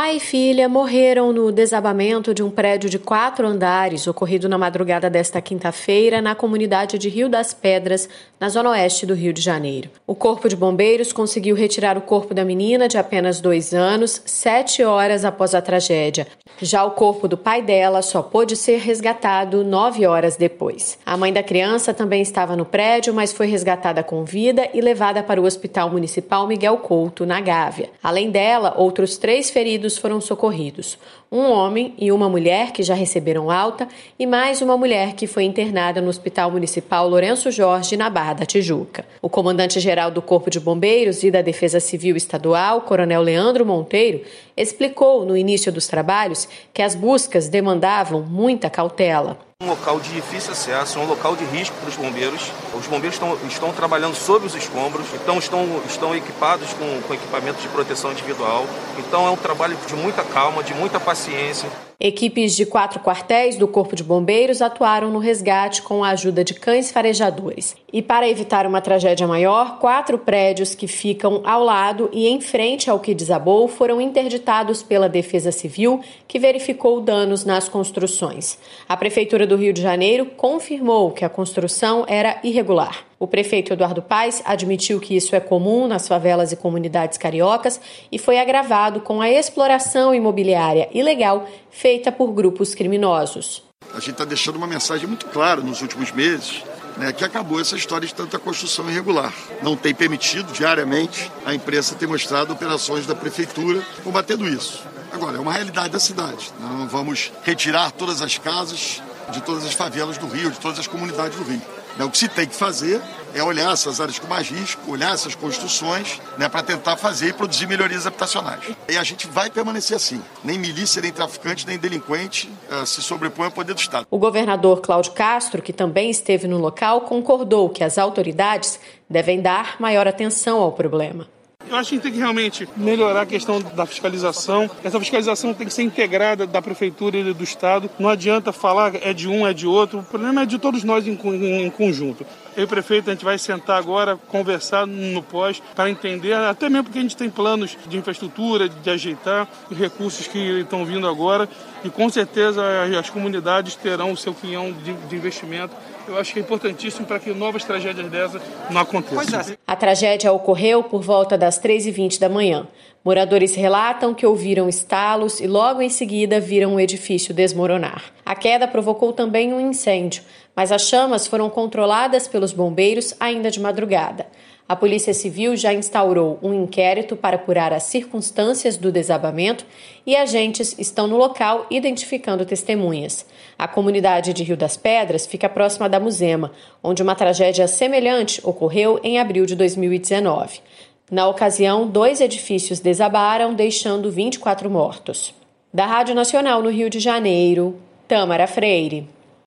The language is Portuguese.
Pai e filha morreram no desabamento de um prédio de 4 andares, ocorrido na madrugada desta quinta-feira, na comunidade de Rio das Pedras, na zona oeste do Rio de Janeiro. O Corpo de Bombeiros conseguiu retirar o corpo da menina, de apenas 2 anos, 7 horas após a tragédia. Já o corpo do pai dela só pôde ser resgatado 9 horas depois. A mãe da criança também estava no prédio, mas foi resgatada com vida e levada para o Hospital Municipal Miguel Couto, na Gávea. Além dela, outros 3 feridos foram socorridos. Um homem e uma mulher que já receberam alta e mais uma mulher que foi internada no Hospital Municipal Lourenço Jorge, na Barra da Tijuca. O comandante-geral do Corpo de Bombeiros e da Defesa Civil Estadual, Coronel Leandro Monteiro, explicou no início dos trabalhos que as buscas demandavam muita cautela. Um local de difícil acesso, um local de risco para os bombeiros. Os bombeiros estão trabalhando sob os escombros, então estão equipados com equipamentos de proteção individual. Então é um trabalho de muita calma, de muita paciência. Equipes de 4 quartéis do Corpo de Bombeiros atuaram no resgate com a ajuda de cães farejadores. E para evitar uma tragédia maior, 4 prédios que ficam ao lado e em frente ao que desabou foram interditados pela Defesa Civil, que verificou danos nas construções. A Prefeitura do Rio de Janeiro confirmou que a construção era irregular. O prefeito Eduardo Paes admitiu que isso é comum nas favelas e comunidades cariocas e foi agravado com a exploração imobiliária ilegal feita por grupos criminosos. A gente está deixando uma mensagem muito clara nos últimos meses, que acabou essa história de tanta construção irregular. Não tem permitido diariamente a imprensa ter mostrado operações da prefeitura combatendo isso. Agora, é uma realidade da cidade. Não vamos retirar todas as casas de todas as favelas do Rio, de todas as comunidades do Rio. O que se tem que fazer é olhar essas áreas com mais risco, olhar essas construções, para tentar fazer e produzir melhorias habitacionais. E a gente vai permanecer assim. Nem milícia, nem traficante, nem delinquente se sobrepõe ao poder do Estado. O governador Cláudio Castro, que também esteve no local, concordou que as autoridades devem dar maior atenção ao problema. Eu acho que a gente tem que realmente melhorar a questão da fiscalização. Essa fiscalização tem que ser integrada da Prefeitura e do Estado. Não adianta falar é de um, é de outro. O problema é de todos nós em conjunto. Eu e o prefeito, a gente vai sentar agora, conversar no pós, para entender, até mesmo porque a gente tem planos de infraestrutura, de ajeitar os recursos que estão vindo agora. E com certeza as comunidades terão o seu quinhão de investimento. Eu acho que é importantíssimo para que novas tragédias dessas não aconteçam. A tragédia ocorreu por volta das 3h20 da manhã. Moradores relatam que ouviram estalos e logo em seguida viram o edifício desmoronar. A queda provocou também um incêndio, mas as chamas foram controladas pelos bombeiros ainda de madrugada. A Polícia Civil já instaurou um inquérito para apurar as circunstâncias do desabamento e agentes estão no local identificando testemunhas. A comunidade de Rio das Pedras fica próxima da Muzema, onde uma tragédia semelhante ocorreu em abril de 2019. Na ocasião, 2 edifícios desabaram, deixando 24 mortos. Da Rádio Nacional no Rio de Janeiro, Tâmara Freire.